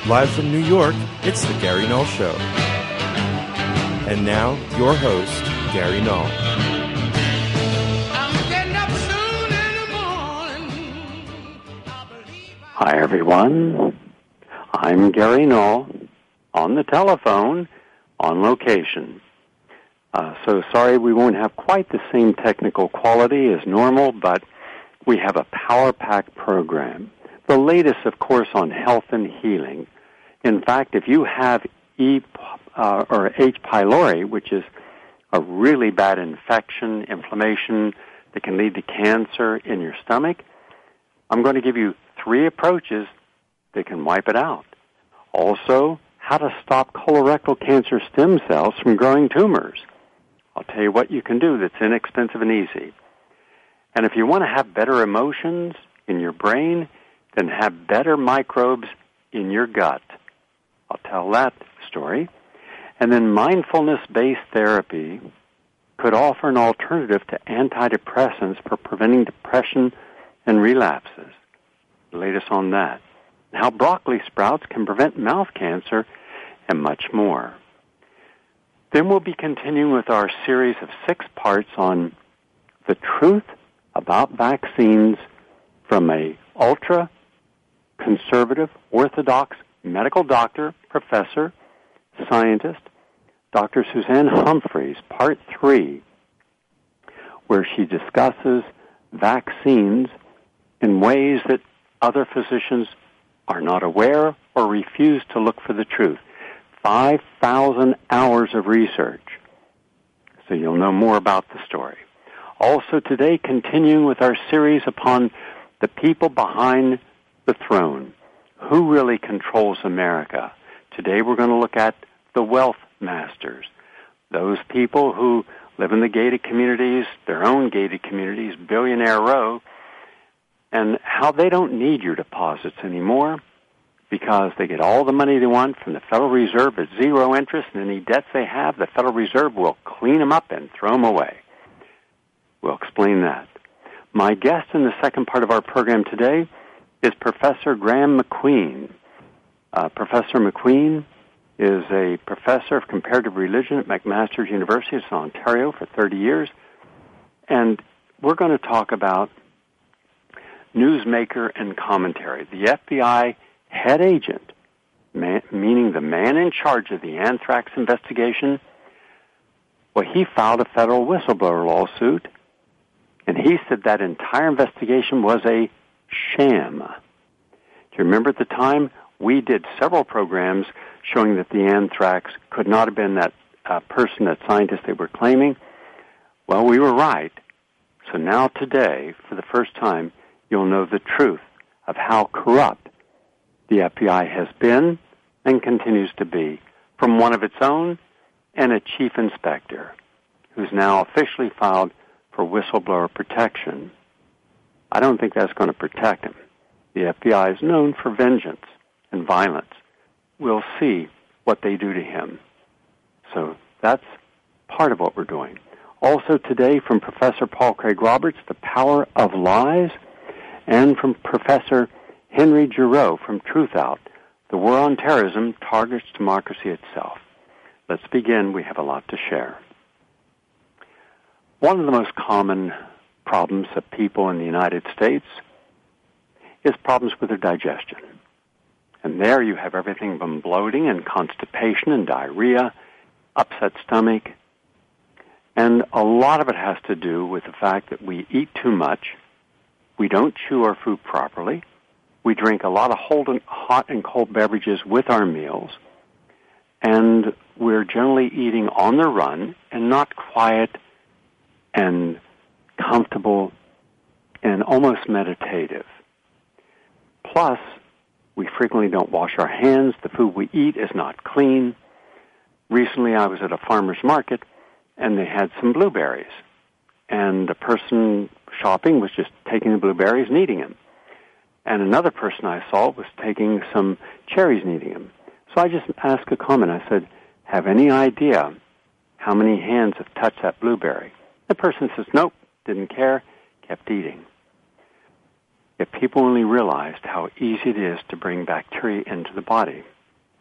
Live from New York, it's The Gary Null Show. And now, your host, Gary Null. Hi, everyone. I'm Gary Null, on the telephone, on location. So sorry we won't have quite the same technical quality as normal, but we have a power-packed program. The latest, of course, on health and healing. In fact, if you have H. pylori, which is a really bad infection, inflammation that can lead to cancer in your stomach, I'm going to give you 3 approaches that can wipe it out. Also, how to stop colorectal cancer stem cells from growing tumors. I'll tell you what you can do that's inexpensive and easy. And if you want to have better emotions in your brain, then have better microbes in your gut. I'll tell that story. And then mindfulness-based therapy could offer an alternative to antidepressants for preventing depression and relapses. The latest on that. How broccoli sprouts can prevent mouth cancer and much more. Then we'll be continuing with our series of 6 parts on the truth about vaccines from a ultra-conservative, orthodox medical doctor, professor, scientist, Dr. Suzanne Humphries, Part 3, where she discusses vaccines in ways that other physicians are not aware or refuse to look for the truth. 5,000 hours of research. So you'll know more about the story. Also today, continuing with our series upon the people behind the throne. Who really controls America? Today we're going to look at the wealth masters. Those people who live in the gated communities, their own gated communities, Billionaire Row, and how they don't need your deposits anymore because they get all the money they want from the Federal Reserve at 0 interest, and any debts they have, the Federal Reserve will clean them up and throw them away. We'll explain that. My guest in the second part of our program today is Professor Graham McQueen. Professor McQueen is a professor of comparative religion at McMaster University in Ontario for 30 years, and we're going to talk about newsmaker and commentary. The FBI head agent, meaning the man in charge of the anthrax investigation, well, he filed a federal whistleblower lawsuit, and he said that entire investigation was a sham. Do you remember at the time we did several programs showing that the anthrax could not have been that person, that scientist they were claiming? Well, we were right. So now today, for the first time, you'll know the truth of how corrupt the FBI has been and continues to be, from one of its own and a chief inspector who's now officially filed for whistleblower protection. I don't think that's going to protect him. The FBI is known for vengeance and violence. We'll see what they do to him. So that's part of what we're doing. Also today from Professor Paul Craig Roberts, The Power of Lies, and from Professor Henry Giroux from Truth Out, The War on Terrorism Targets Democracy Itself. Let's begin. We have a lot to share. One of the most common problems of people in the United States is problems with their digestion. And there you have everything from bloating and constipation and diarrhea, upset stomach, and a lot of it has to do with the fact that we eat too much, we don't chew our food properly, we drink a lot of hot and cold beverages with our meals, and we're generally eating on the run and not quiet and comfortable and almost meditative. Plus, we frequently don't wash our hands. The food we eat is not clean. Recently, I was at a farmer's market, and they had some blueberries. And the person shopping was just taking the blueberries and eating them. And another person I saw was taking some cherries and eating them. So I just asked a comment. I said, have any idea how many hands have touched that blueberry? The person says, nope, didn't care, kept eating. If people only realized how easy it is to bring bacteria into the body.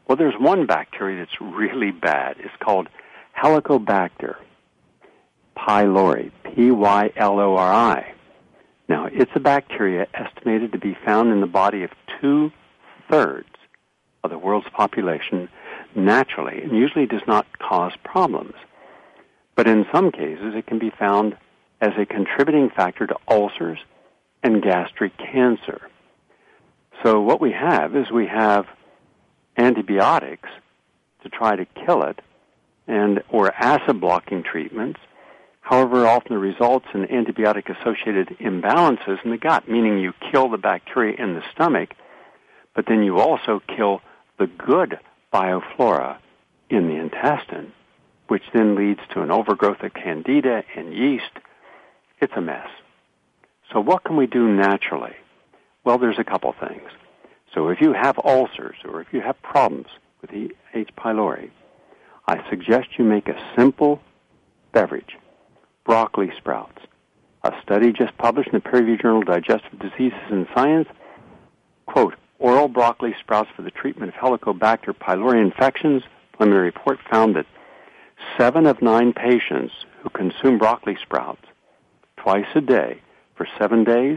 Well, there's one bacteria that's really bad. It's called Helicobacter pylori, Pylori. Now, it's a bacteria estimated to be found in the body of 2/3 of the world's population naturally, and usually does not cause problems. But in some cases, it can be found as a contributing factor to ulcers and gastric cancer. So what we have is antibiotics to try to kill it, or acid-blocking treatments. However, often the results in antibiotic-associated imbalances in the gut, meaning you kill the bacteria in the stomach, but then you also kill the good bioflora in the intestine, which then leads to an overgrowth of candida and yeast. It's a mess. So what can we do naturally? Well, there's a couple things. So if you have ulcers or if you have problems with the H. pylori, I suggest you make a simple beverage, broccoli sprouts. A study just published in the peer-reviewed journal Digestive Diseases in Science, quote, oral broccoli sprouts for the treatment of Helicobacter pylori infections. Preliminary report found that 7 of 9 patients who consume broccoli sprouts twice a day for 7 days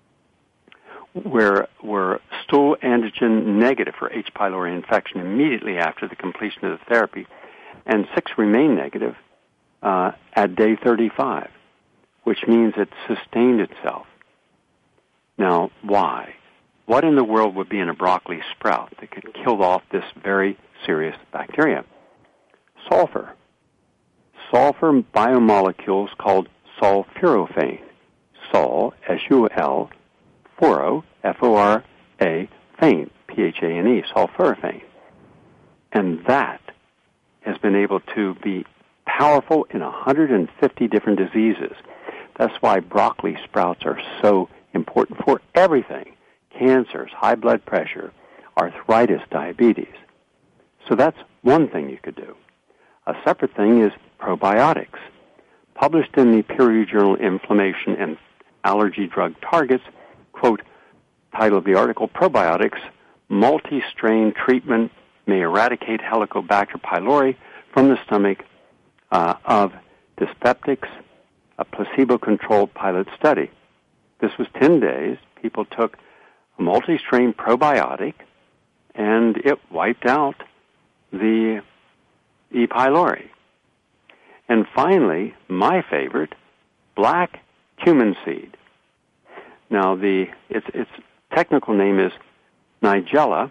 were stool antigen negative for H. pylori infection immediately after the completion of the therapy, and 6 remain negative at day 35, which means it sustained itself. Now, why? What in the world would be in a broccoli sprout that could kill off this very serious bacteria? Sulfur. Sulfur biomolecules called sulforaphane. Sul, S-U-L, foro, F-O-R-A, phane, P-H-A-N-E, sulforaphane. And that has been able to be powerful in 150 different diseases. That's why broccoli sprouts are so important for everything. Cancers, high blood pressure, arthritis, diabetes. So that's one thing you could do. A separate thing is probiotics. Published in the peer-reviewed journal Inflammation and Allergy Drug Targets, quote, title of the article, Probiotics, Multi-Strain Treatment May Eradicate Helicobacter pylori from the Stomach of Dyspeptics, a placebo-controlled pilot study. This was 10 days. People took a multi-strain probiotic, and it wiped out the E. pylori. And finally, my favorite, black cumin seed. Now, its technical name is Nigella,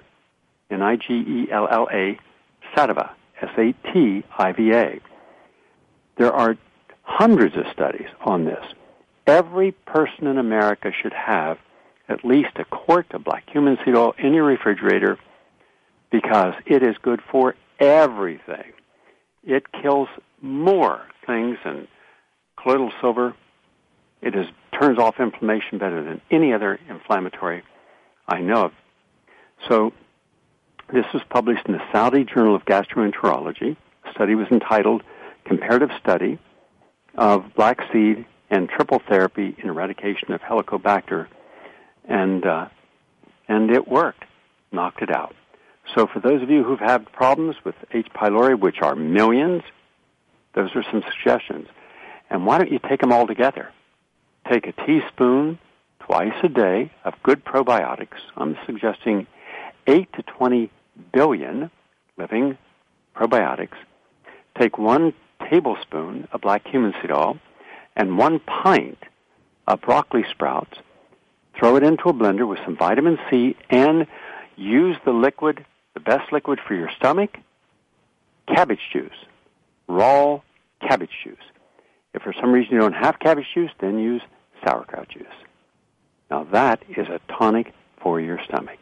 Nigella sativa, S-A-T-I-V-A. There are hundreds of studies on this. Every person in America should have at least a quart of black cumin seed oil in your refrigerator because it is good for everything. It kills more things than colloidal silver. It turns off inflammation better than any other inflammatory I know of. So this was published in the Saudi Journal of Gastroenterology. The study was entitled Comparative Study of Black Seed and Triple Therapy in Eradication of Helicobacter, and it worked, knocked it out. So for those of you who've had problems with H. pylori, which are millions, those are some suggestions. And why don't you take them all together? Take a teaspoon twice a day of good probiotics. I'm suggesting 8 to 20 billion living probiotics. Take 1 tablespoon of black cumin seed oil and 1 pint of broccoli sprouts. Throw it into a blender with some vitamin C and use the liquid, the best liquid for your stomach, cabbage juice, raw cabbage juice. If for some reason you don't have cabbage juice, then use sauerkraut juice. Now that is a tonic for your stomach.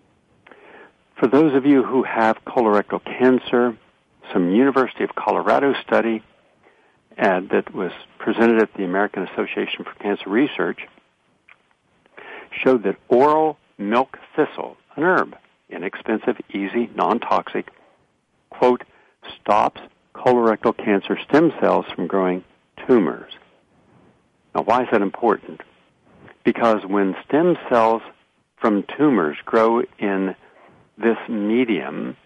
For those of you who have colorectal cancer, some University of Colorado study that was presented at the American Association for Cancer Research showed that oral milk thistle, an herb, inexpensive, easy, non-toxic, quote, stops colorectal cancer stem cells from growing tumors. Now, why is that important? Because when stem cells from tumors grow in this medium,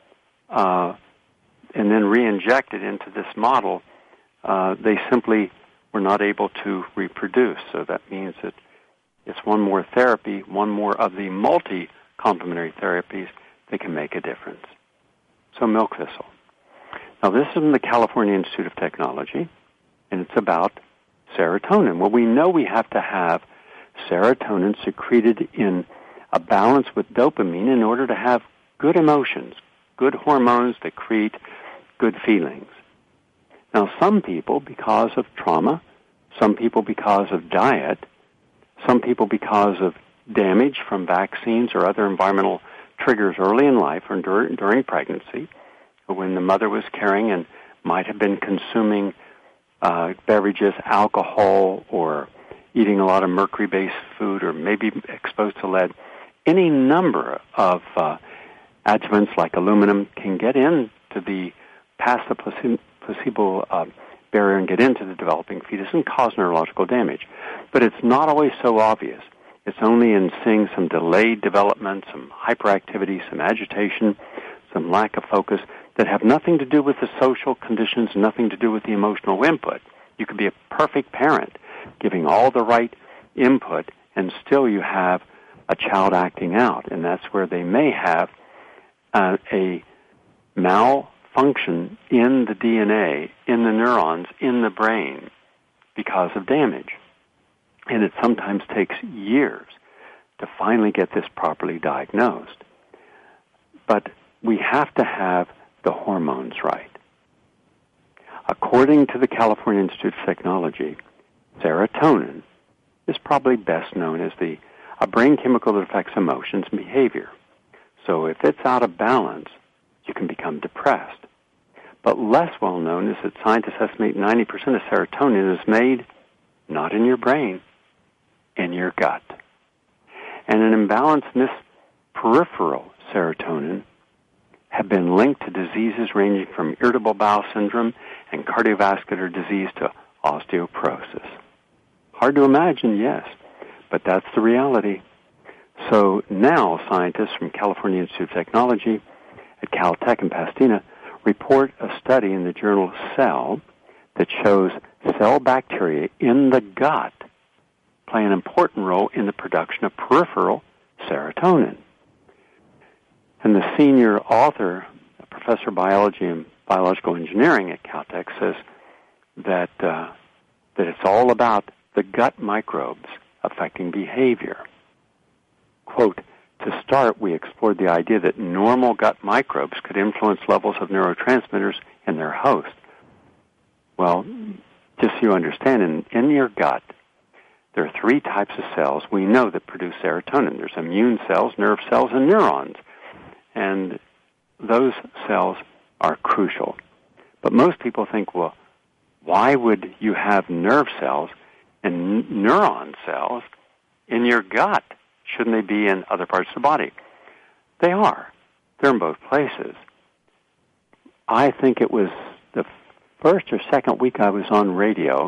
and then re-injected into this model, they simply were not able to reproduce. So that means that it's one more therapy, one more of the multi-complementary therapies that can make a difference. So milk thistle. Now this is from the California Institute of Technology, and it's about serotonin. Well, we know we have to have serotonin secreted in a balance with dopamine in order to have good emotions, good hormones that create good feelings. Now, some people, because of trauma, some people because of diet, some people because of damage from vaccines or other environmental triggers early in life or during pregnancy, or when the mother was carrying and might have been consuming beverages, alcohol, or eating a lot of mercury-based food, or maybe exposed to lead. Any number of adjuvants like aluminum can get into past the placebo barrier and get into the developing fetus and cause neurological damage. But it's not always so obvious. It's only in seeing some delayed development, some hyperactivity, some agitation, some lack of focus that have nothing to do with the social conditions, nothing to do with the emotional input. You could be a perfect parent, giving all the right input, and still you have a child acting out, and that's where they may have a malfunction in the DNA, in the neurons, in the brain because of damage. And it sometimes takes years to finally get this properly diagnosed. But we have to have the hormones right. According to the California Institute of Technology, serotonin is probably best known as a brain chemical that affects emotions and behavior. So if it's out of balance, you can become depressed. But less well known is that scientists estimate 90% of serotonin is made not in your brain, in your gut. And an imbalance in this peripheral serotonin have been linked to diseases ranging from irritable bowel syndrome and cardiovascular disease to osteoporosis. Hard to imagine, yes, but that's the reality. So now scientists from California Institute of Technology at Caltech in Pasadena report a study in the journal Cell that shows cell bacteria in the gut play an important role in the production of peripheral serotonin. And the senior author, Professor of Biology and Biological Engineering at Caltech, says that it's all about the gut microbes affecting behavior. Quote, to start, we explored the idea that normal gut microbes could influence levels of neurotransmitters in their host. Well, just so you understand, in your gut, there are three types of cells we know that produce serotonin. There's immune cells, nerve cells, and neurons. And those cells are crucial. But most people think, well, why would you have nerve cells and neuron cells in your gut? Shouldn't they be in other parts of the body? They are. They're in both places. I think it was the first or second week I was on radio.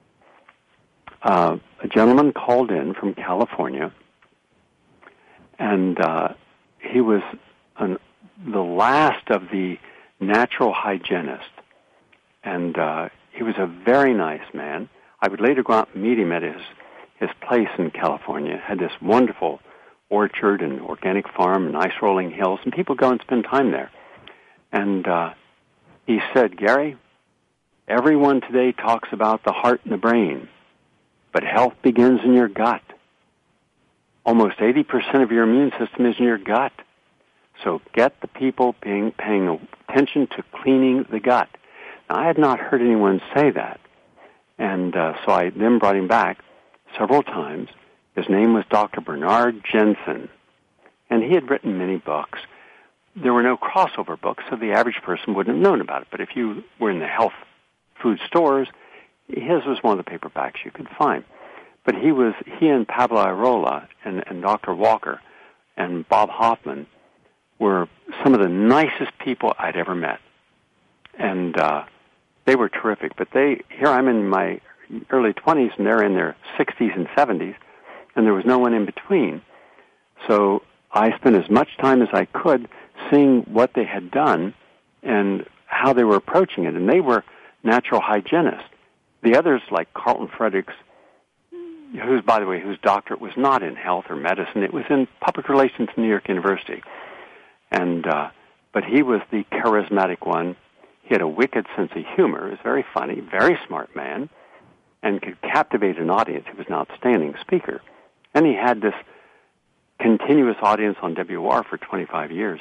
A gentleman called in from California, and he was the last of the natural hygienists. And he was a very nice man. I would later go out and meet him at his place in California. Had this wonderful orchard and organic farm and nice rolling hills, and people go and spend time there. And he said, Gary, everyone today talks about the heart and the brain, but health begins in your gut. Almost 80% of your immune system is in your gut. So get the people paying attention to cleaning the gut. Now, I had not heard anyone say that. And so I then brought him back several times. His name was Dr. Bernard Jensen, and he had written many books. There were no crossover books, so the average person wouldn't have known about it. But if you were in the health food stores, his was one of the paperbacks you could find. But he and Pablo Irola and Dr. Walker and Bob Hoffman were some of the nicest people I'd ever met. And they were terrific. But here I'm in my early 20s, and they're in their 60s and 70s, and there was no one in between. So I spent as much time as I could seeing what they had done and how they were approaching it. And they were natural hygienists. The others, like Carlton Fredericks, whose doctorate was not in health or medicine, it was in public relations at New York University. And but he was the charismatic one. He had a wicked sense of humor. He was very funny, very smart man, and could captivate an audience. He was an outstanding speaker. And he had this continuous audience on WOR for 25 years.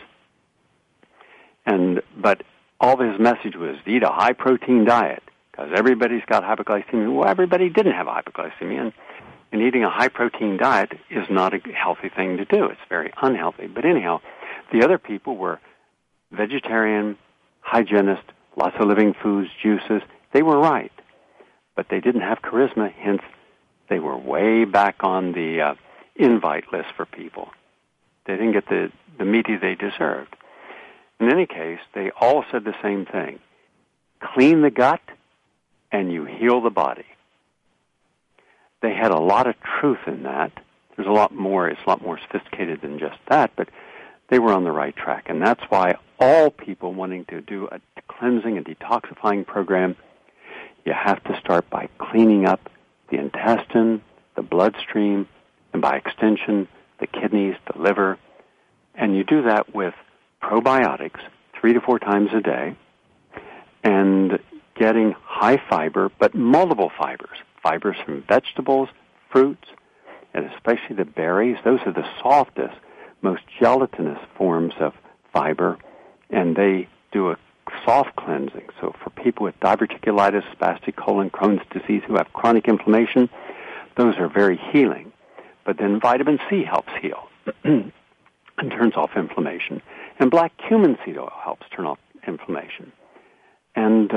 But all of his message was eat a high-protein diet, because everybody's got hypoglycemia. Well, everybody didn't have hypoglycemia, and eating a high-protein diet is not a healthy thing to do. It's very unhealthy. But anyhow, the other people were vegetarian, hygienist, lots of living foods, juices. They were right, but they didn't have charisma, hence they were way back on the invite list for people. They didn't get the meaty they deserved. In any case, they all said the same thing. Clean the gut, and you heal the body. They had a lot of truth in that. There's a lot more. It's a lot more sophisticated than just that, but they were on the right track. And that's why all people wanting to do a cleansing and detoxifying program, you have to start by cleaning up the intestine, the bloodstream, and by extension, the kidneys, the liver. And you do that with probiotics 3 to 4 times a day and getting high fiber, but multiple fibers. Fibers from vegetables, fruits, and especially the berries. Those are the softest, most gelatinous forms of fiber, and they do a soft cleansing. So for people with diverticulitis, spastic colon, Crohn's disease, who have chronic inflammation, those are very healing. But then vitamin C helps heal and turns off inflammation. And black cumin seed oil helps turn off inflammation. And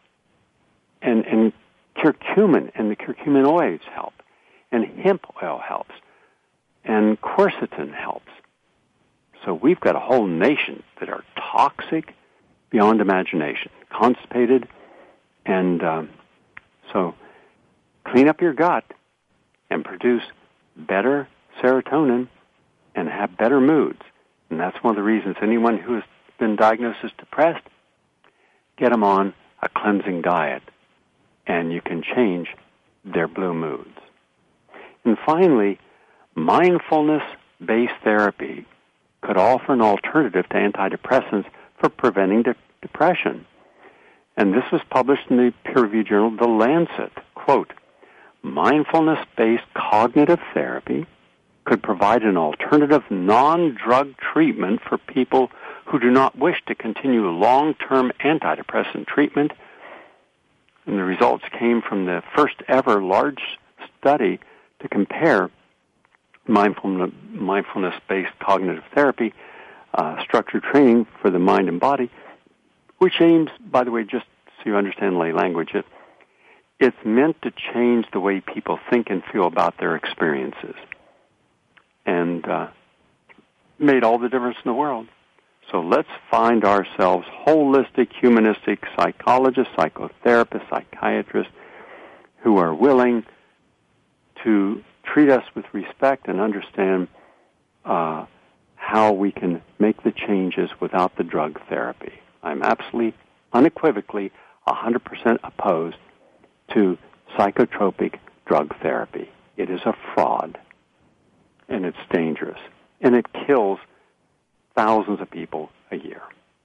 curcumin and the curcuminoids help. And hemp oil helps. And quercetin helps. So we've got a whole nation that are toxic beyond imagination, constipated, and so clean up your gut and produce better serotonin and have better moods. And that's one of the reasons anyone who has been diagnosed as depressed, get them on a cleansing diet, and you can change their blue moods. And finally, mindfulness-based therapy could offer an alternative to antidepressants for preventing depression. And this was published in the peer-reviewed journal, The Lancet. Quote, mindfulness-based cognitive therapy could provide an alternative non-drug treatment for people who do not wish to continue long-term antidepressant treatment. And the results came from the first ever large study to compare mindfulness-based cognitive therapy, structured training for the mind and body, which aims, by the way, just so you understand lay language, it's meant to change the way people think and feel about their experiences. And made all the difference in the world. So let's find ourselves holistic, humanistic psychologists, psychotherapists, psychiatrists who are willing to treat us with respect and understand how we can make the changes without the drug therapy. I'm absolutely, unequivocally, 100% opposed to psychotropic drug therapy. It is a fraud, and it's dangerous, and it kills thousands of people a year.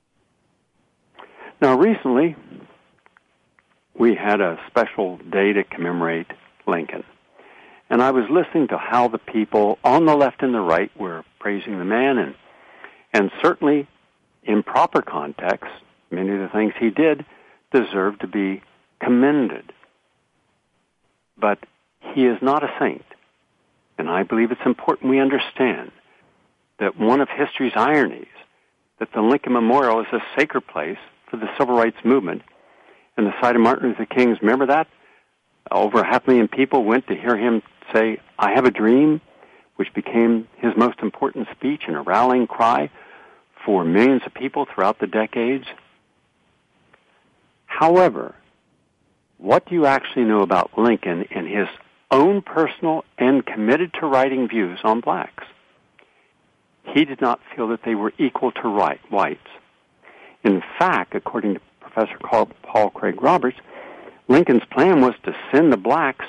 Now, recently, we had a special day to commemorate Lincoln. And I was listening to how the people on the left and the right were praising the man, and certainly in proper context, many of the things he did deserve to be commended. But he is not a saint. And I believe it's important we understand that one of history's ironies, that the Lincoln Memorial is a sacred place for the civil rights movement, and the site of Martin Luther King's, remember that? Over 500,000 people went to hear him say, "I have a dream," which became his most important speech and a rallying cry for millions of people throughout the decades. However, what do you actually know about Lincoln and his own personal and committed to writing views on blacks? he did not feel that they were equal to whites. In fact, according to Professor Paul Craig Roberts, Lincoln's plan was to send the blacks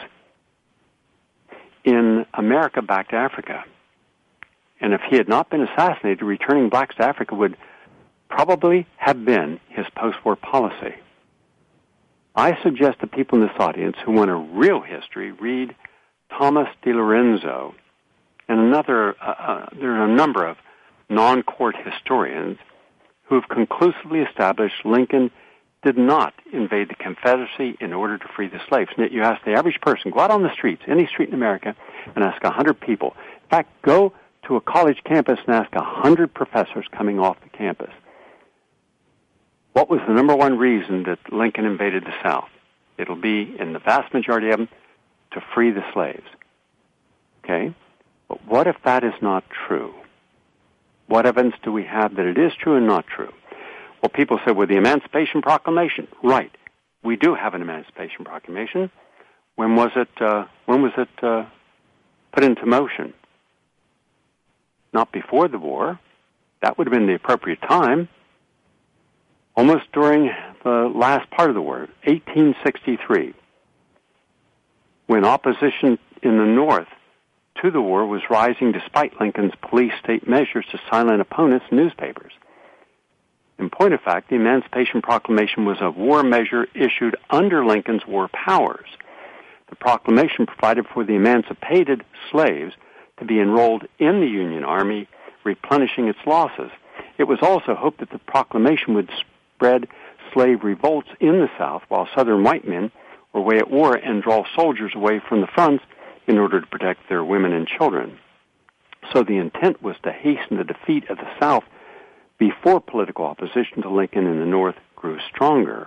in America back to Africa. And if he had not been assassinated, returning blacks to Africa would probably have been his post-war policy. I suggest to people in this audience who want a real history, read Thomas DiLorenzo and there are a number of non-court historians who have conclusively established Lincoln did not invade the Confederacy in order to free the slaves. And yet you ask the average person, go out on the streets, any street in America, and ask 100 people. In fact, go to a college campus and ask 100 professors coming off the campus. What was the number one reason that Lincoln invaded the South? It'll be, in the vast majority of them, to free the slaves. Okay? But what if that is not true? What evidence do we have that it is true and not true? Well, people say, well, the Emancipation Proclamation. Right. We do have an Emancipation Proclamation. When was it put into motion? Not before the war. That would have been the appropriate time. Almost during the last part of the war, 1863, when opposition in the North to the war was rising despite Lincoln's police state measures to silence opponents and newspapers. In point of fact, the Emancipation Proclamation was a war measure issued under Lincoln's war powers. The proclamation provided for the emancipated slaves to be enrolled in the Union Army, replenishing its losses. It was also hoped that the proclamation would spread slave revolts in the South while Southern white men were away at war and draw soldiers away from the fronts in order to protect their women and children. So the intent was to hasten the defeat of the South before political opposition to Lincoln in the North grew stronger.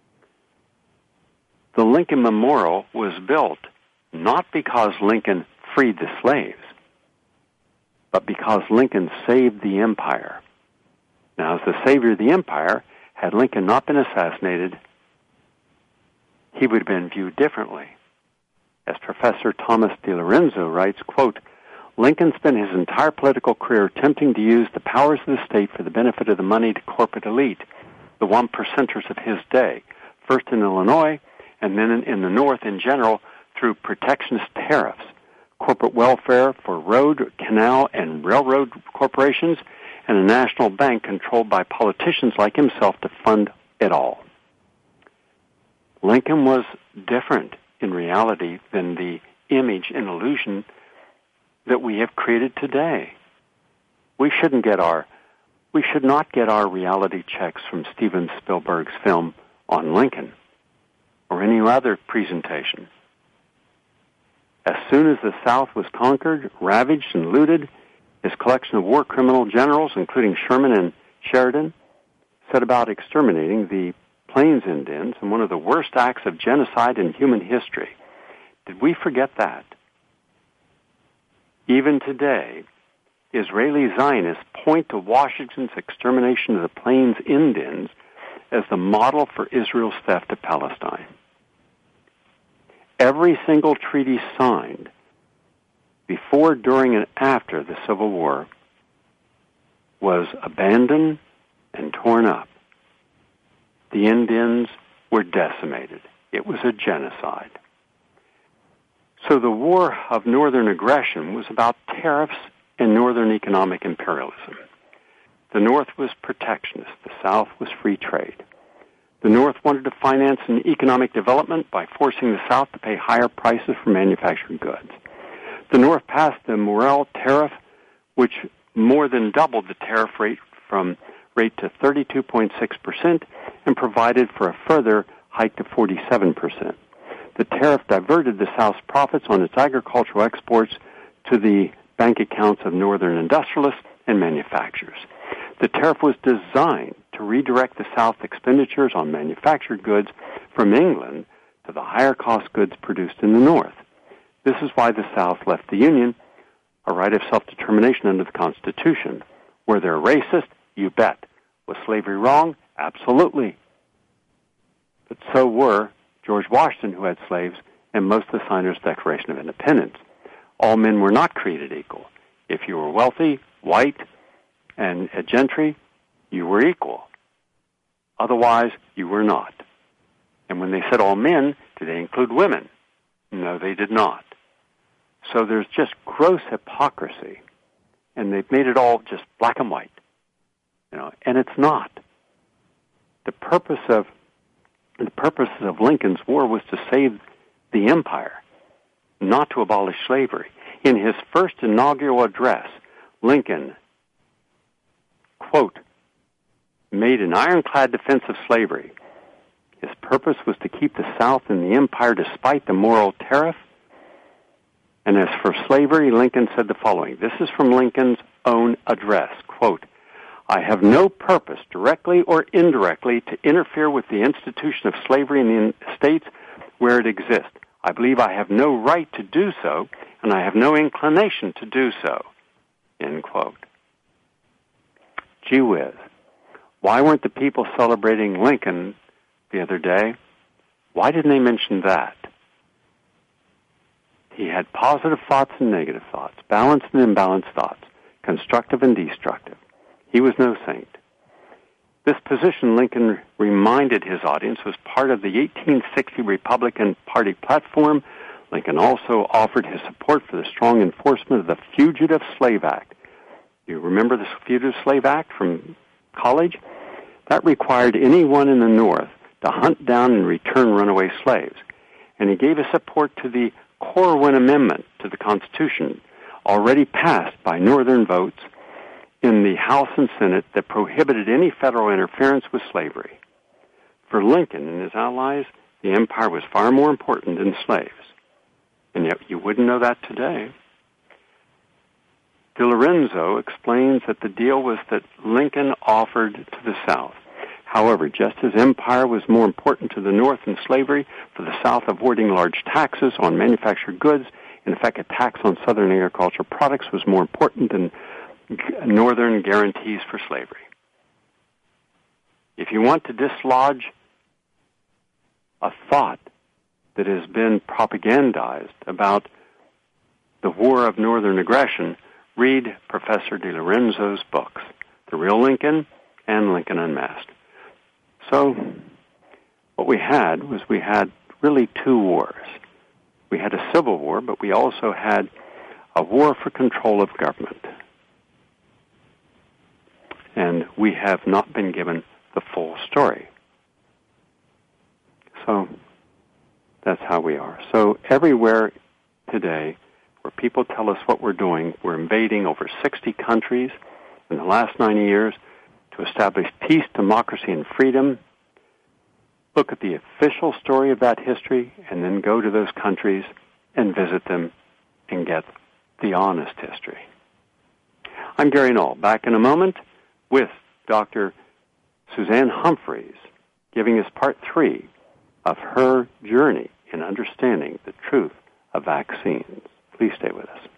The Lincoln Memorial was built not because Lincoln freed the slaves, but because Lincoln saved the empire. Now, as the savior of the empire, had Lincoln not been assassinated, he would have been viewed differently. As Professor Thomas DiLorenzo writes, quote, Lincoln spent his entire political career attempting to use the powers of the state for the benefit of the moneyed corporate elite, the one-percenters of his day, first in Illinois and then in the North in general through protectionist tariffs, corporate welfare for road, canal, and railroad corporations, and a national bank controlled by politicians like himself to fund it all. Lincoln was different in reality than the image and illusion that we have created today. We should not get our reality checks from Steven Spielberg's film on Lincoln or any other presentation. As soon as the South was conquered, ravaged, and looted, his collection of war criminal generals, including Sherman and Sheridan, set about exterminating the Plains Indians in one of the worst acts of genocide in human history. Did we forget that? Even today, Israeli Zionists point to Washington's extermination of the Plains Indians as the model for Israel's theft of Palestine. Every single treaty signed before, during, and after the Civil War was abandoned and torn up. The Indians were decimated. It was a genocide. So the war of northern aggression was about tariffs and northern economic imperialism. The North was protectionist. The South was free trade. The North wanted to finance an economic development by forcing the South to pay higher prices for manufactured goods. The North passed the Morrill Tariff, which more than doubled the tariff rate to 32.6% and provided for a further hike to 47%. The tariff diverted the South's profits on its agricultural exports to the bank accounts of northern industrialists and manufacturers. The tariff was designed to redirect the South's expenditures on manufactured goods from England to the higher-cost goods produced in the North. This is why the South left the Union, a right of self-determination under the Constitution. Were they racist? You bet. Was slavery wrong? Absolutely. But so were George Washington, who had slaves, and most of the signers of the Declaration of Independence. All men were not created equal. If you were wealthy, white, And at gentry, you were equal. Otherwise, you were not. And when they said all men, did they include women? No, they did not. So there's just gross hypocrisy. And they've made it all just black and white. And it's not. The purpose of Lincoln's war was to save the empire, not to abolish slavery. In his first inaugural address, Lincoln, quote, made an ironclad defense of slavery. His purpose was to keep the South in the empire despite the moral tariff. And as for slavery, Lincoln said the following. This is from Lincoln's own address, quote, I have no purpose, directly or indirectly, to interfere with the institution of slavery in the states where it exists. I believe I have no right to do so, and I have no inclination to do so, end quote. Gee whiz. Why weren't the people celebrating Lincoln the other day? Why didn't they mention that? He had positive thoughts and negative thoughts, balanced and imbalanced thoughts, constructive and destructive. He was no saint. This position, Lincoln reminded his audience, was part of the 1860 Republican Party platform. Lincoln also offered his support for the strong enforcement of the Fugitive Slave Act. You remember the Fugitive Slave Act from college? That required anyone in the North to hunt down and return runaway slaves. And he gave his support to the Corwin Amendment to the Constitution, already passed by Northern votes in the House and Senate, that prohibited any federal interference with slavery. For Lincoln and his allies, the empire was far more important than slaves. And yet you wouldn't know that today. DiLorenzo explains that the deal was that Lincoln offered to the South. However, just as empire was more important to the North than slavery, for the South avoiding large taxes on manufactured goods, in effect a tax on Southern agricultural products, was more important than Northern guarantees for slavery. If you want to dislodge a thought that has been propagandized about the War of Northern Aggression, read Professor DiLorenzo's books, The Real Lincoln and Lincoln Unmasked. So what we had really two wars. We had a civil war, but we also had a war for control of government. And we have not been given the full story. So that's how we are. So everywhere today where people tell us what we're doing, we're invading over 60 countries in the last 90 years to establish peace, democracy, and freedom. Look at the official story of that history and then go to those countries and visit them and get the honest history. I'm Gary Null, back in a moment with Dr. Suzanne Humphreys, giving us part 3 of her journey in understanding the truth of vaccines. Please stay with us.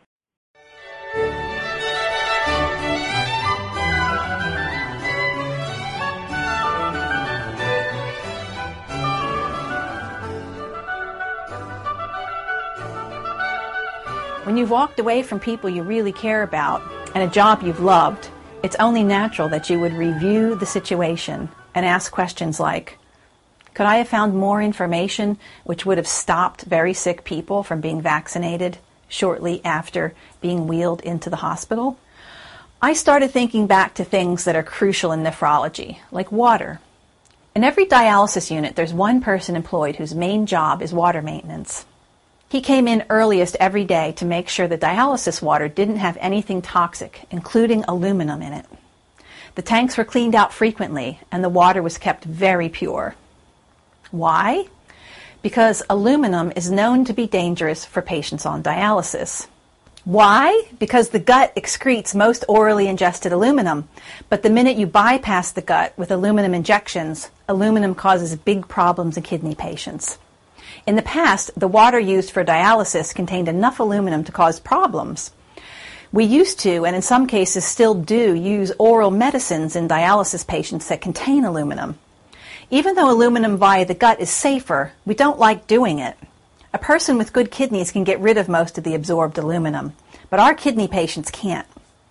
When you've walked away from people you really care about and a job you've loved, it's only natural that you would review the situation and ask questions like, could I have found more information which would have stopped very sick people from being vaccinated shortly after being wheeled into the hospital? I started thinking back to things that are crucial in nephrology, like water. In every dialysis unit, there's one person employed whose main job is water maintenance. He came in earliest every day to make sure the dialysis water didn't have anything toxic, including aluminum in it. The tanks were cleaned out frequently, and the water was kept very pure. Why? Because aluminum is known to be dangerous for patients on dialysis. Why? Because the gut excretes most orally ingested aluminum, but the minute you bypass the gut with aluminum injections, aluminum causes big problems in kidney patients. In the past, the water used for dialysis contained enough aluminum to cause problems. We used to, and in some cases still do, use oral medicines in dialysis patients that contain aluminum. Even though aluminum via the gut is safer, we don't like doing it. A person with good kidneys can get rid of most of the absorbed aluminum, but our kidney patients can't.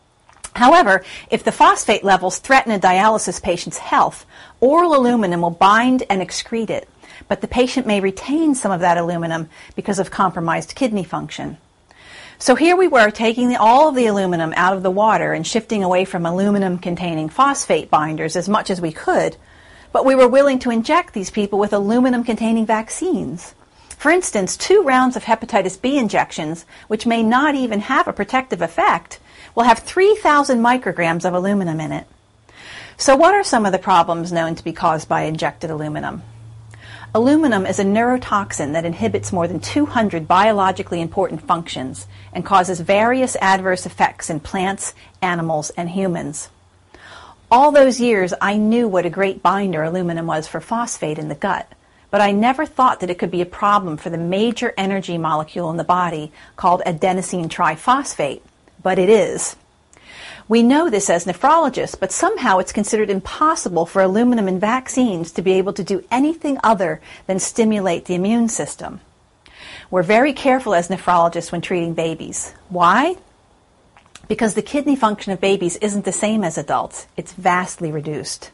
However, if the phosphate levels threaten a dialysis patient's health, oral aluminum will bind and excrete it, but the patient may retain some of that aluminum because of compromised kidney function. So here we were taking all of the aluminum out of the water and shifting away from aluminum-containing phosphate binders as much as we could, but we were willing to inject these people with aluminum-containing vaccines. For instance, 2 rounds of hepatitis B injections, which may not even have a protective effect, will have 3,000 micrograms of aluminum in it. So what are some of the problems known to be caused by injected aluminum? Aluminum is a neurotoxin that inhibits more than 200 biologically important functions and causes various adverse effects in plants, animals, and humans. All those years, I knew what a great binder aluminum was for phosphate in the gut, but I never thought that it could be a problem for the major energy molecule in the body called adenosine triphosphate, but it is. We know this as nephrologists, but somehow it's considered impossible for aluminum in vaccines to be able to do anything other than stimulate the immune system. We're very careful as nephrologists when treating babies. Why? Because the kidney function of babies isn't the same as adults. It's vastly reduced.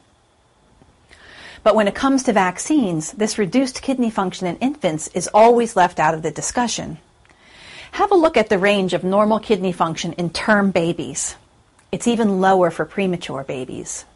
But when it comes to vaccines, this reduced kidney function in infants is always left out of the discussion. Have a look at the range of normal kidney function in term babies. It's even lower for premature babies.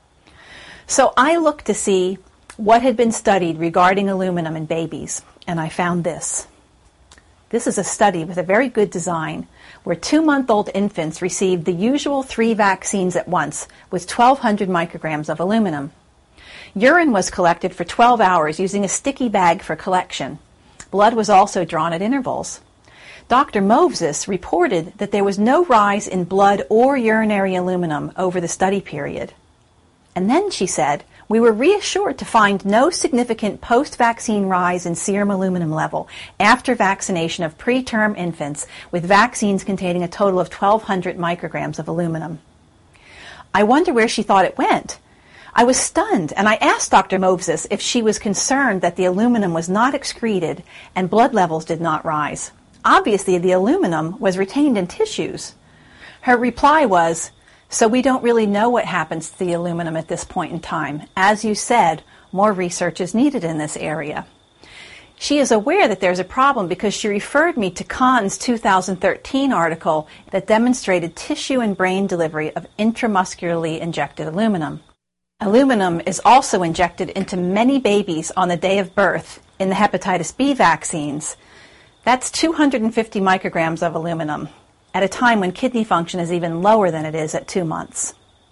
So I looked to see what had been studied regarding aluminum in babies, and I found this. This is a study with a very good design where 2-month-old infants received the usual 3 vaccines at once with 1,200 micrograms of aluminum. Urine was collected for 12 hours using a sticky bag for collection. Blood was also drawn at intervals. Dr. Movsis reported that there was no rise in blood or urinary aluminum over the study period. And then, she said, we were reassured to find no significant post-vaccine rise in serum aluminum level after vaccination of preterm infants with vaccines containing a total of 1,200 micrograms of aluminum. I wonder where she thought it went. I was stunned, and I asked Dr. Movsis if she was concerned that the aluminum was not excreted and blood levels did not rise. Obviously, the aluminum was retained in tissues. Her reply was, so we don't really know what happens to the aluminum at this point in time. As you said, more research is needed in this area. She is aware that there's a problem because she referred me to Kahn's 2013 article that demonstrated tissue and brain delivery of intramuscularly injected aluminum. Aluminum is also injected into many babies on the day of birth in the hepatitis B vaccines. That's 250 micrograms of aluminum at a time when kidney function is even lower than it is at 2 months.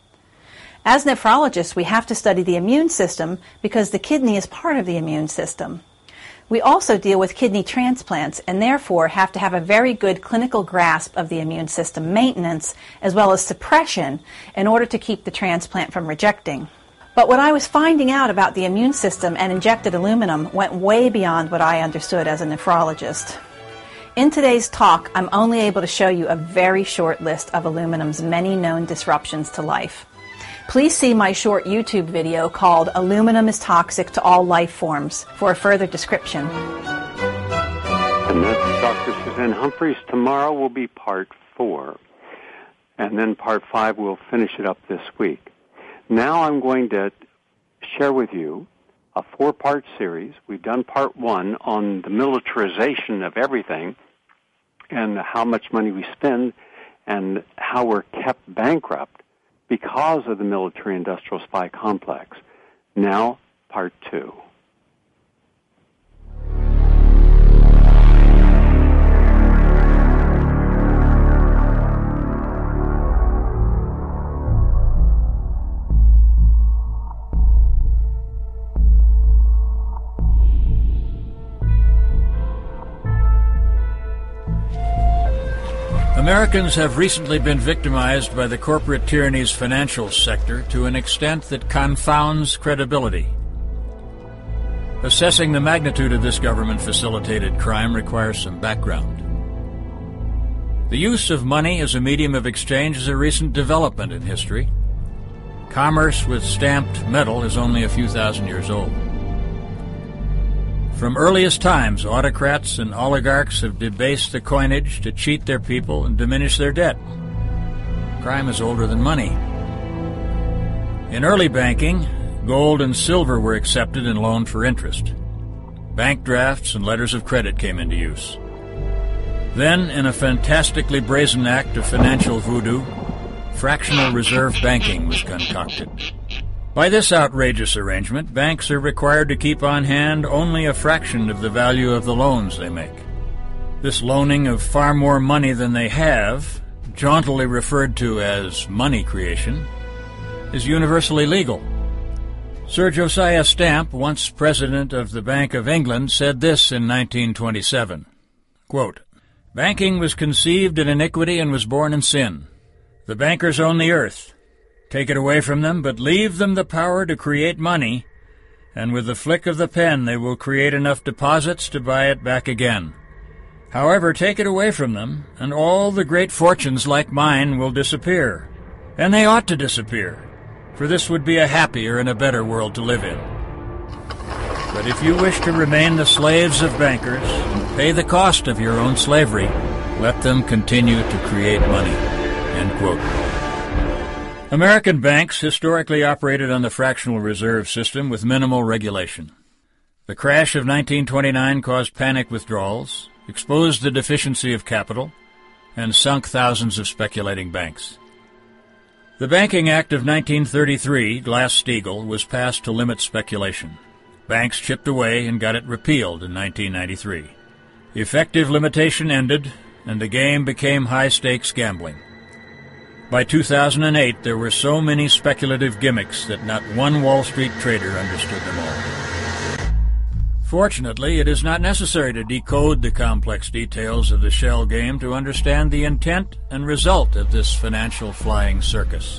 As nephrologists, we have to study the immune system because the kidney is part of the immune system. We also deal with kidney transplants and therefore have to have a very good clinical grasp of the immune system maintenance as well as suppression in order to keep the transplant from rejecting. But what I was finding out about the immune system and injected aluminum went way beyond what I understood as a nephrologist. In today's talk, I'm only able to show you a very short list of aluminum's many known disruptions to life. Please see my short YouTube video called Aluminum is Toxic to All Life Forms for a further description. And that's Dr. Suzanne Humphreys. Tomorrow will be part 4. And then part 5, we'll finish it up this week. Now I'm going to share with you a 4-part series. We've done part 1 on the militarization of everything and how much money we spend and how we're kept bankrupt because of the military-industrial spy complex. Now, part 2. Americans have recently been victimized by the corporate tyranny's financial sector to an extent that confounds credibility. Assessing the magnitude of this government-facilitated crime requires some background. The use of money as a medium of exchange is a recent development in history. Commerce with stamped metal is only a few thousand years old. From earliest times, autocrats and oligarchs have debased the coinage to cheat their people and diminish their debt. Crime is older than money. In early banking, gold and silver were accepted and loaned for interest. Bank drafts and letters of credit came into use. Then, in a fantastically brazen act of financial voodoo, fractional reserve banking was concocted. By this outrageous arrangement, banks are required to keep on hand only a fraction of the value of the loans they make. This loaning of far more money than they have, jauntily referred to as money creation, is universally legal. Sir Josiah Stamp, once president of the Bank of England, said this in 1927, quote, "Banking was conceived in iniquity and was born in sin. The bankers own the earth. Take it away from them, but leave them the power to create money, and with the flick of the pen they will create enough deposits to buy it back again. However, take it away from them, and all the great fortunes like mine will disappear. And they ought to disappear, for this would be a happier and a better world to live in. But if you wish to remain the slaves of bankers and pay the cost of your own slavery, let them continue to create money." End quote. American banks historically operated on the fractional reserve system with minimal regulation. The crash of 1929 caused panic withdrawals, exposed the deficiency of capital, and sunk thousands of speculating banks. The Banking Act of 1933, Glass-Steagall, was passed to limit speculation. Banks chipped away and got it repealed in 1993. Effective limitation ended, and the game became high-stakes gambling. By 2008, there were so many speculative gimmicks that not one Wall Street trader understood them all. Fortunately, it is not necessary to decode the complex details of the shell game to understand the intent and result of this financial flying circus.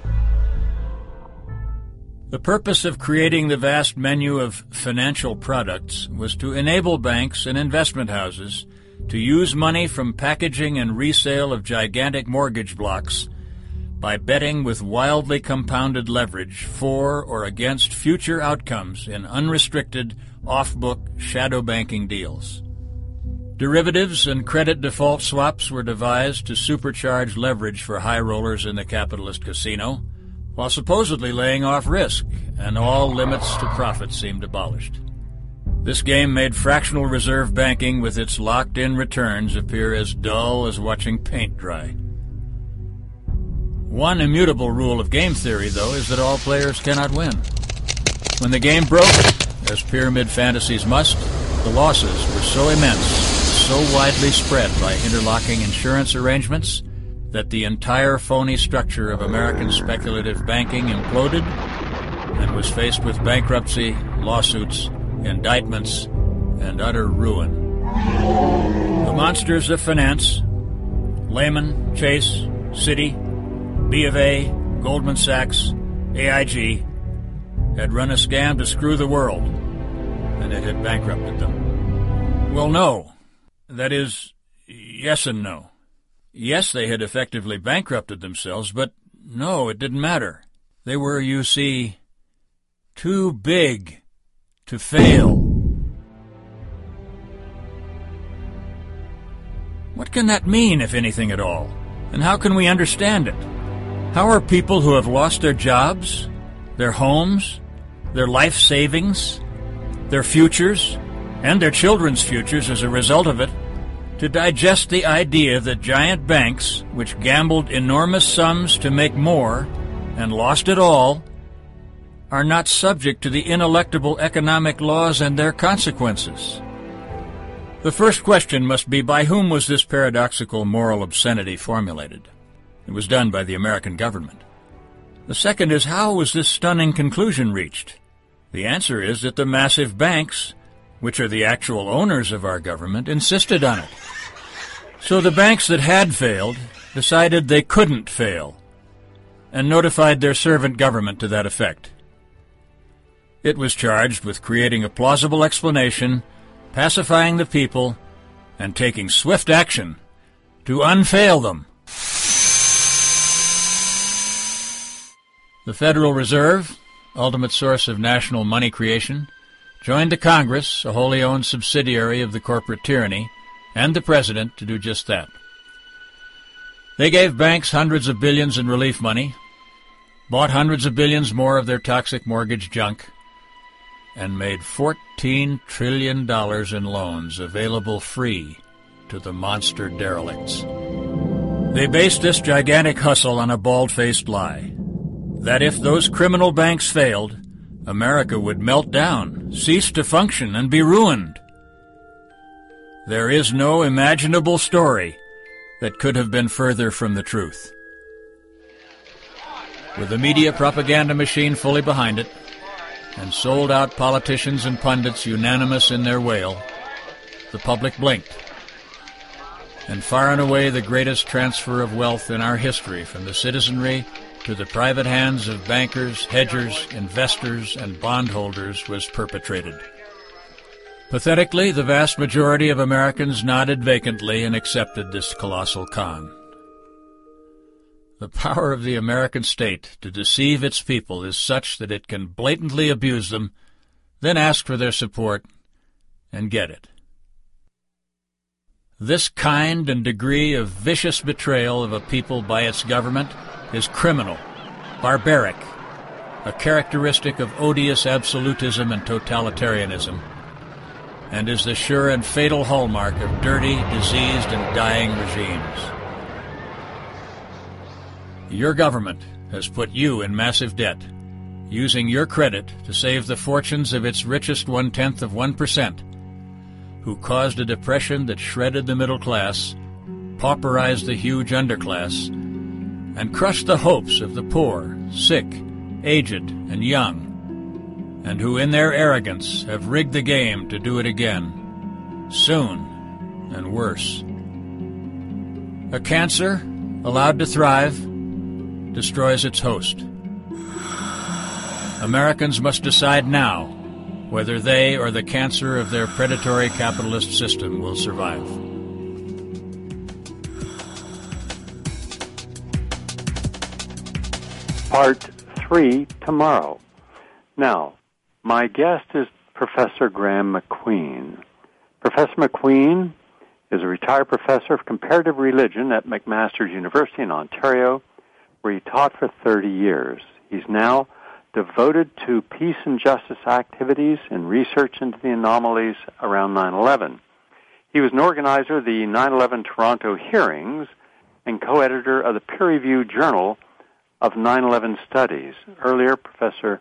The purpose of creating the vast menu of financial products was to enable banks and investment houses to use money from packaging and resale of gigantic mortgage blocks by betting with wildly compounded leverage for or against future outcomes in unrestricted, off-book shadow banking deals. Derivatives and credit default swaps were devised to supercharge leverage for high rollers in the capitalist casino, while supposedly laying off risk, and all limits to profit seemed abolished. This game made fractional reserve banking with its locked-in returns appear as dull as watching paint dry. One immutable rule of game theory, though, is that all players cannot win. When the game broke, as pyramid fantasies must, the losses were so immense, so widely spread by interlocking insurance arrangements, that the entire phony structure of American speculative banking imploded and was faced with bankruptcy, lawsuits, indictments, and utter ruin. The monsters of finance, Lehman, Chase, Citi, B of A, Goldman Sachs, AIG, had run a scam to screw the world, and it had bankrupted them. Well, no. That is, yes and no. Yes, they had effectively bankrupted themselves, but no, it didn't matter. They were, you see, too big to fail. What can that mean, if anything at all? And how can we understand it? How are people who have lost their jobs, their homes, their life savings, their futures, and their children's futures as a result of it, to digest the idea that giant banks, which gambled enormous sums to make more and lost it all, are not subject to the ineluctable economic laws and their consequences? The first question must be, by whom was this paradoxical moral obscenity formulated? It was done by the American government. The second is, how was this stunning conclusion reached? The answer is that the massive banks, which are the actual owners of our government, insisted on it. So the banks that had failed decided they couldn't fail, and notified their servant government to that effect. It was charged with creating a plausible explanation, pacifying the people, and taking swift action to unfail them. The Federal Reserve, ultimate source of national money creation, joined the Congress, a wholly owned subsidiary of the corporate tyranny, and the President to do just that. They gave banks hundreds of billions in relief money, bought hundreds of billions more of their toxic mortgage junk, and made $14 trillion in loans available free to the monster derelicts. They based this gigantic hustle on a bald-faced lie, that if those criminal banks failed, America would melt down, cease to function, and be ruined. There is no imaginable story that could have been further from the truth. With the media propaganda machine fully behind it, and sold-out politicians and pundits unanimous in their wail, the public blinked. And far and away the greatest transfer of wealth in our history from the citizenry to the private hands of bankers, hedgers, investors, and bondholders was perpetrated. Pathetically, the vast majority of Americans nodded vacantly and accepted this colossal con. The power of the American state to deceive its people is such that it can blatantly abuse them, then ask for their support, and get it. This kind and degree of vicious betrayal of a people by its government is criminal, barbaric, a characteristic of odious absolutism and totalitarianism, and is the sure and fatal hallmark of dirty, diseased, and dying regimes. Your government has put you in massive debt, using your credit to save the fortunes of its richest 0.1%, who caused a depression that shredded the middle class, pauperized the huge underclass, and crushed the hopes of the poor, sick, aged, and young, and who in their arrogance have rigged the game to do it again, soon and worse. A cancer, allowed to thrive, destroys its host. Americans must decide now whether they or the cancer of their predatory capitalist system will survive. Part 3 tomorrow. Now, my guest is Professor Graham McQueen. Professor McQueen is a retired professor of comparative religion at McMaster University in Ontario, where he taught for 30 years. He's now devoted to peace and justice activities and research into the anomalies around 9/11. He was an organizer of the 9/11 Toronto hearings and co-editor of the peer-reviewed Journal of 9/11 Studies. Earlier, Professor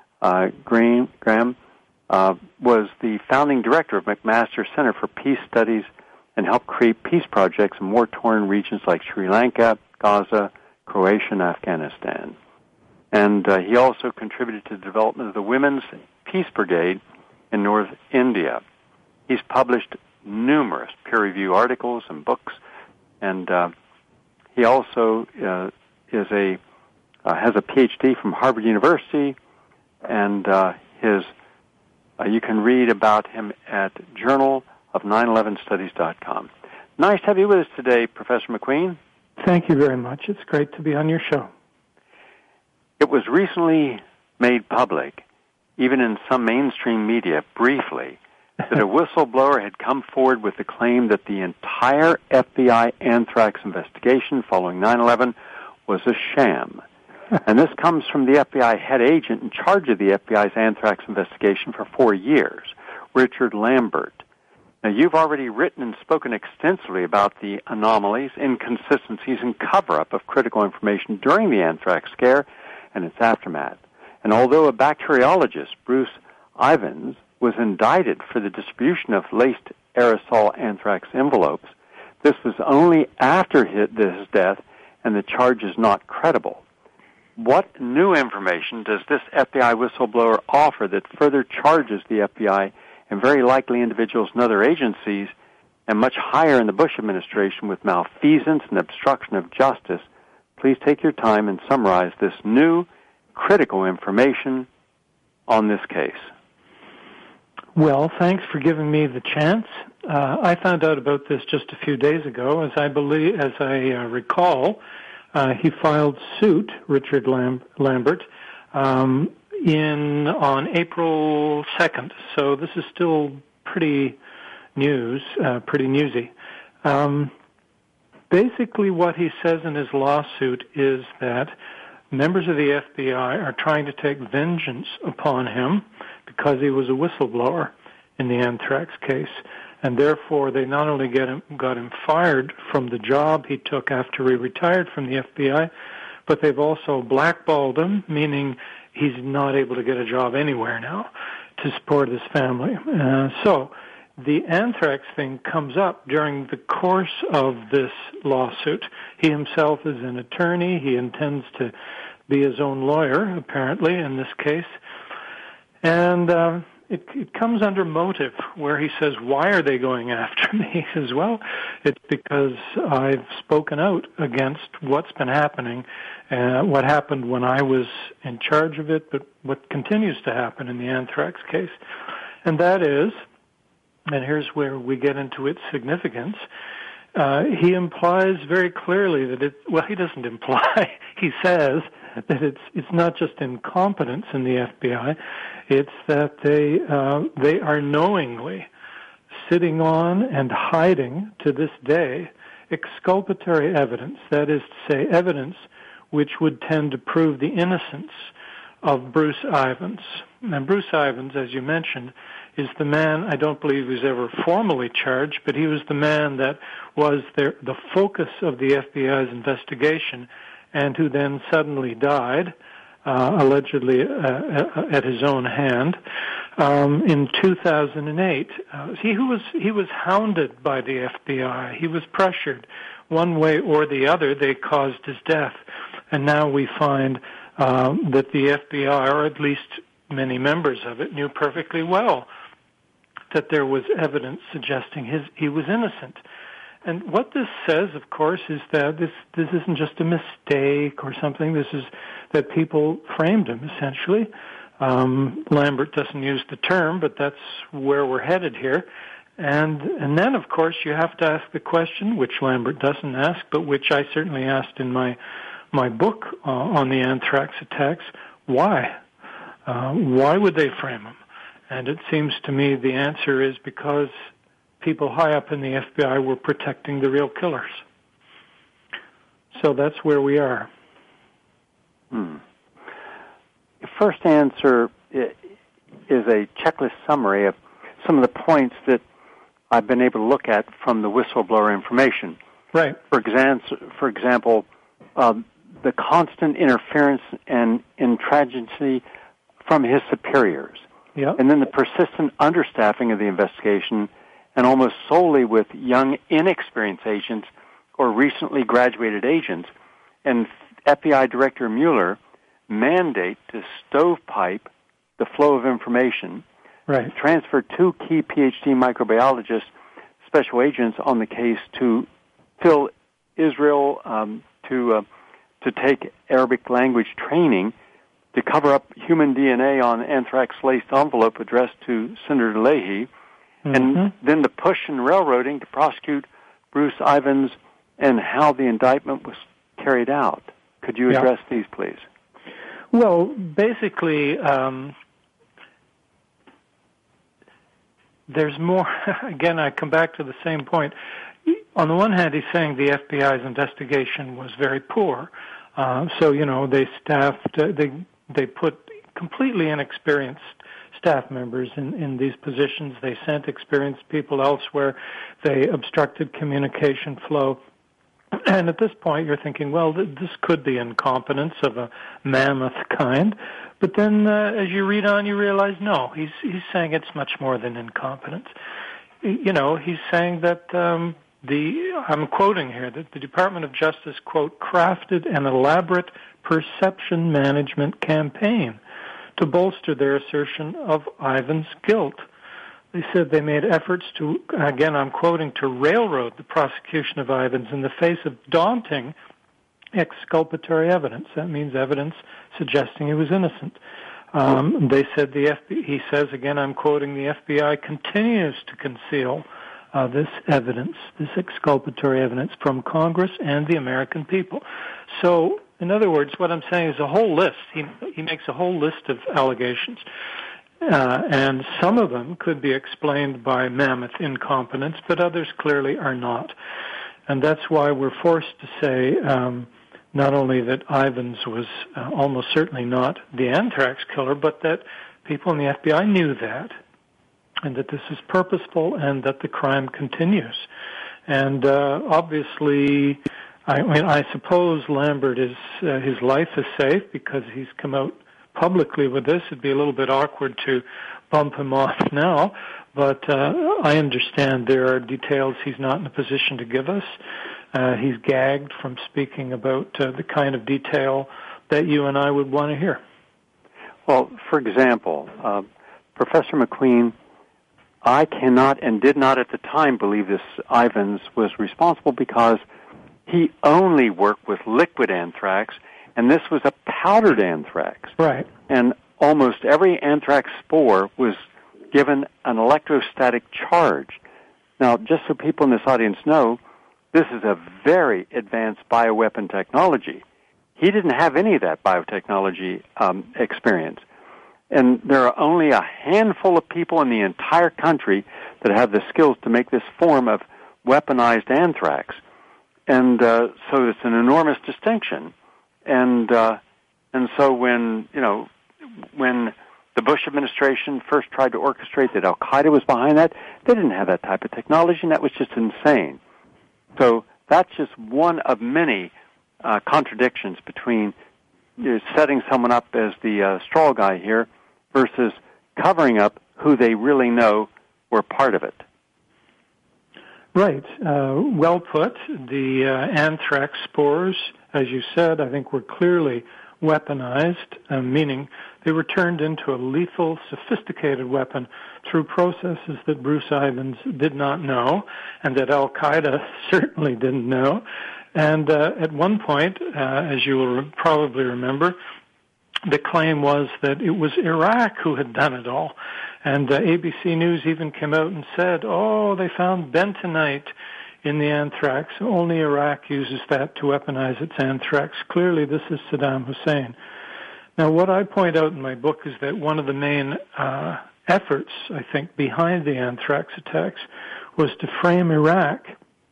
Graham was the founding director of McMaster Center for Peace Studies and helped create peace projects in war-torn regions like Sri Lanka, Gaza, Croatia, and Afghanistan. And he also contributed to the development of the Women's Peace Brigade in North India. He's published numerous peer-reviewed articles and books, and he also has a PhD from Harvard University, and you can read about him at journalofnine11studies.com. Nice to have you with us today, Professor McQueen. Thank you very much. It's great to be on your show. It was recently made public, even in some mainstream media, briefly, that a whistleblower had come forward with the claim that the entire FBI anthrax investigation following 9/11 was a sham. And this comes from the FBI head agent in charge of the FBI's anthrax investigation for 4 years, Richard Lambert. Now, you've already written and spoken extensively about the anomalies, inconsistencies, and cover-up of critical information during the anthrax scare and its aftermath. And although a bacteriologist, Bruce Ivins, was indicted for the distribution of laced aerosol anthrax envelopes, this was only after his death, and the charge is not credible. What new information does this FBI whistleblower offer that further charges the FBI and very likely individuals in other agencies, and much higher in the Bush administration, with malfeasance and obstruction of justice? Please take your time and summarize this new critical information on this case. Well, thanks for giving me the chance. I found out about this just a few days ago. As I recall, he filed suit, Richard Lambert, on April 2nd. So this is still pretty newsy. Basically, what he says in his lawsuit is that members of the FBI are trying to take vengeance upon him because he was a whistleblower in the anthrax case. And therefore, they not only got him fired from the job he took after he retired from the FBI, but they've also blackballed him, meaning he's not able to get a job anywhere now to support his family. So the anthrax thing comes up during the course of this lawsuit. He himself is an attorney. He intends to be his own lawyer, apparently, in this case. And it comes under motive, where he says, why are they going after me? He says, well, it's because I've spoken out against what's been happening, what happened when I was in charge of it, but what continues to happen in the anthrax case. And that is, and here's where we get into its significance, he implies very clearly that he doesn't imply, he says that it's not just incompetence in the FBI, it's that they are knowingly sitting on and hiding to this day exculpatory evidence, that is to say, evidence which would tend to prove the innocence of Bruce Ivins. And Bruce Ivins, as you mentioned, is the man, I don't believe he was ever formally charged, but he was the man that was the focus of the FBI's investigation and who then suddenly died, allegedly at his own hand, in 2008. He was hounded by the FBI. He was pressured one way or the other. They caused his death. And now we find that the FBI, or at least many members of it, knew perfectly well that there was evidence suggesting he was innocent. And what this says, of course, is that this isn't just a mistake or something. This is that people framed him, essentially. Lambert doesn't use the term, but that's where we're headed here. And then, of course, you have to ask the question, which Lambert doesn't ask, but which I certainly asked in my book on the anthrax attacks, why? Why would they frame him? And it seems to me the answer is because people high up in the FBI were protecting the real killers. So that's where we are. The first answer is a checklist summary of some of the points that I've been able to look at from the whistleblower information. Right. For example, the constant interference and intransigency from his superiors. Yep. And then the persistent understaffing of the investigation, and almost solely with young, inexperienced agents or recently graduated agents, and FBI Director Mueller mandate to stovepipe the flow of information, right, transfer 2 key PhD microbiologists, special agents on the case to fill Israel to take Arabic language training, to cover up human DNA on anthrax-laced envelope addressed to Senator Leahy, and then the push and railroading to prosecute Bruce Ivins and how the indictment was carried out. Could you address these, please? Well, basically, there's more. Again, I come back to the same point. On the one hand, he's saying the FBI's investigation was very poor. So, they staffed, they put completely inexperienced staff members in these positions. They sent experienced people elsewhere. They obstructed communication flow. And at this point, you're thinking, well, this could be incompetence of a mammoth kind. But then as you read on, you realize, no, he's saying it's much more than incompetence. He's saying that I'm quoting here, that the Department of Justice, quote, crafted an elaborate perception management campaign to bolster their assertion of Ivins' guilt. They said they made efforts to, again, I'm quoting, to railroad the prosecution of Ivins in the face of daunting exculpatory evidence. That means evidence suggesting he was innocent. They said he says, again, I'm quoting, the FBI continues to conceal this evidence, this exculpatory evidence from Congress and the American people. So, in other words, what I'm saying is a whole list. He makes a whole list of allegations. And some of them could be explained by mammoth incompetence, but others clearly are not. And that's why we're forced to say not only that Ivins was almost certainly not the anthrax killer, but that people in the FBI knew that, and that this is purposeful, and that the crime continues. And obviously, I suppose Lambert his life is safe because he's come out publicly with this. It'd be a little bit awkward to bump him off now, but I understand there are details he's not in a position to give us. He's gagged from speaking about the kind of detail that you and I would want to hear. Well, for example, Professor McQueen, I cannot and did not at the time believe this Ivins was responsible because he only worked with liquid anthrax, and this was a powdered anthrax. Right. And almost every anthrax spore was given an electrostatic charge. Now, just so people in this audience know, this is a very advanced bioweapon technology. He didn't have any of that biotechnology experience. And there are only a handful of people in the entire country that have the skills to make this form of weaponized anthrax. And so it's an enormous distinction. And so when the Bush administration first tried to orchestrate that Al-Qaeda was behind that, they didn't have that type of technology, and that was just insane. So that's just one of many contradictions between setting someone up as the straw guy here versus covering up who they really know were part of it. Right. Well put. The anthrax spores, as you said, I think were clearly weaponized, meaning they were turned into a lethal, sophisticated weapon through processes that Bruce Ivins did not know and that Al-Qaeda certainly didn't know. And at one point, as you will probably remember, the claim was that it was Iraq who had done it all. And ABC News even came out and said, they found bentonite in the anthrax. Only Iraq uses that to weaponize its anthrax. Clearly, this is Saddam Hussein. Now, what I point out in my book is that one of the main efforts, I think, behind the anthrax attacks was to frame Iraq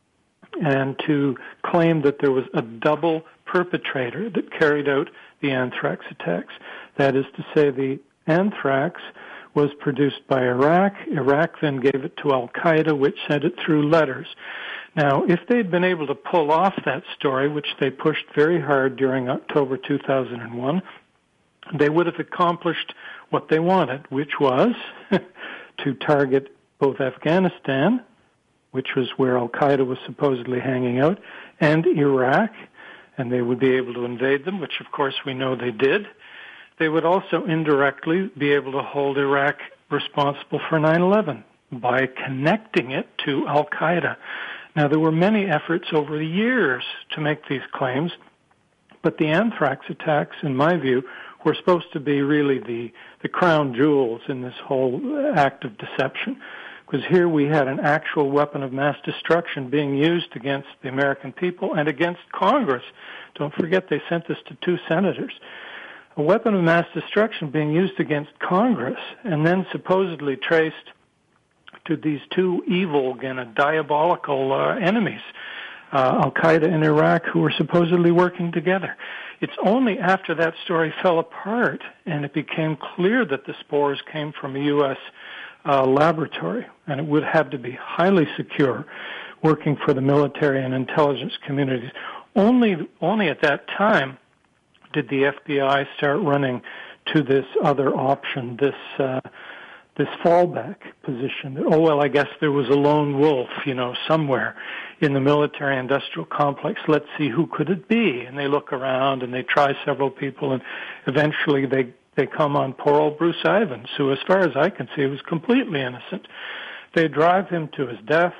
and to claim that there was a double perpetrator that carried out the anthrax attacks. That is to say, the anthrax was produced by Iraq. Iraq then gave it to Al-Qaeda, which sent it through letters. Now, if they'd been able to pull off that story, which they pushed very hard during October 2001, they would have accomplished what they wanted, which was to target both Afghanistan, which was where Al-Qaeda was supposedly hanging out, and Iraq, and they would be able to invade them, which of course we know they did. They would also indirectly be able to hold Iraq responsible for 9/11 by connecting it to Al-Qaeda. Now, there were many efforts over the years to make these claims, but the anthrax attacks, in my view, were supposed to be really the crown jewels in this whole act of deception, because here we had an actual weapon of mass destruction being used against the American people and against Congress. Don't forget they sent this to 2 senators. A weapon of mass destruction being used against Congress and then supposedly traced to these 2 evil and diabolical enemies, Al-Qaeda in Iraq, who were supposedly working together. It's only after that story fell apart and it became clear that the spores came from a U.S. Laboratory, and it would have to be highly secure, working for the military and intelligence communities. Only at that time did the FBI start running to this other option, this fallback position. I guess there was a lone wolf, somewhere in the military-industrial complex. Let's see, who could it be? And they look around and they try several people, and eventually they come on poor old Bruce Ivins, who, as far as I can see, was completely innocent. They drive him to his death,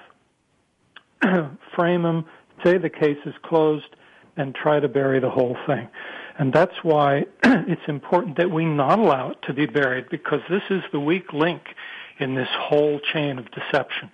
frame him, say the case is closed, and try to bury the whole thing. And that's why it's important that we not allow it to be buried, because this is the weak link in this whole chain of deception.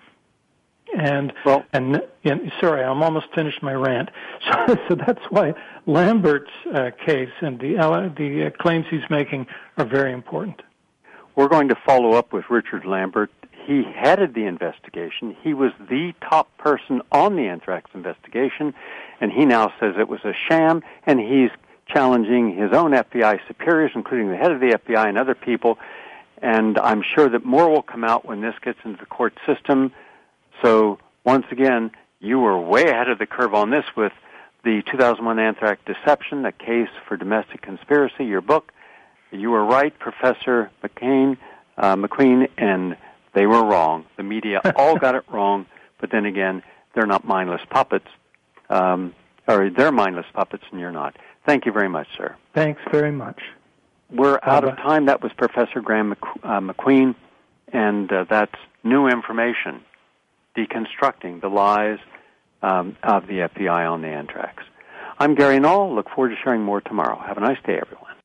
Sorry, I'm almost finished my rant. So that's why Lambert's case and the claims he's making are very important. We're going to follow up with Richard Lambert. he headed the investigation. He was the top person on the anthrax investigation, and he now says it was a sham, and he's challenging his own FBI superiors, including the head of the FBI and other people, and I'm sure that more will come out when this gets into the court system. So, once again, you were way ahead of the curve on this with the 2001 Anthrax Deception, A Case for Domestic Conspiracy, your book. You were right, Professor McQueen, and they were wrong. The media all got it wrong, but then again, they're not mindless puppets. Or they're mindless puppets and you're not. Thank you very much, sir. Thanks very much. We're out of time. That was Professor Graham McQueen, and that's New Information, Deconstructing the Lies of the FBI on the Anthrax. I'm Gary Null. Look forward to sharing more tomorrow. Have a nice day, everyone.